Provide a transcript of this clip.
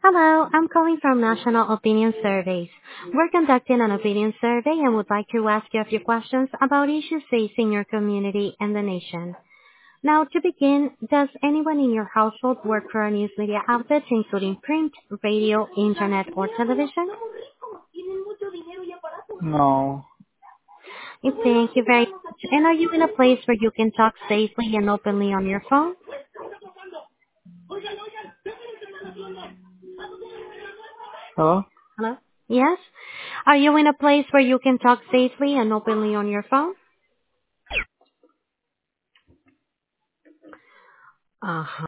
Hello, I'm calling from National Opinion Surveys. We're conducting an opinion survey and would like to ask you a few questions about issues facing your community and the nation. Now, to begin, does anyone in your household work for a news media outlet, including print, radio, internet, or television? No. Thank you very much. And are you in a place where you can talk safely and openly on your phone? Hello? Hello? Yes? Are you in a place where you can talk safely and openly on your phone? Uh-huh.